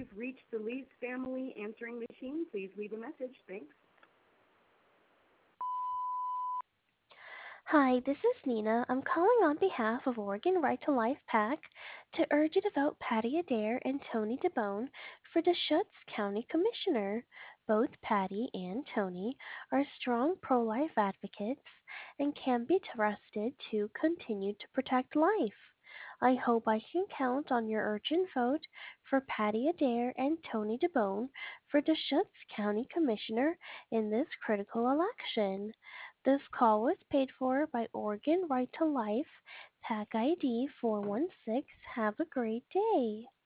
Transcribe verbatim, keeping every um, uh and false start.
you've reached the Leeds family answering machine. Please leave a message. Thanks. Hi, this is Nina. I'm calling on behalf of Oregon Right to Life PAC to urge you to vote Patty Adair and Tony DeBone for Deschutes County Commissioner. Both Patty and Tony are strong pro life advocates and can be trusted to continue to protect life. I hope I can count on your urgent vote for Patty Adair and Tony DeBone for Deschutes County Commissioner in this critical election. This call was paid for by Oregon Right to Life, PAC I D four one six. Have a great day.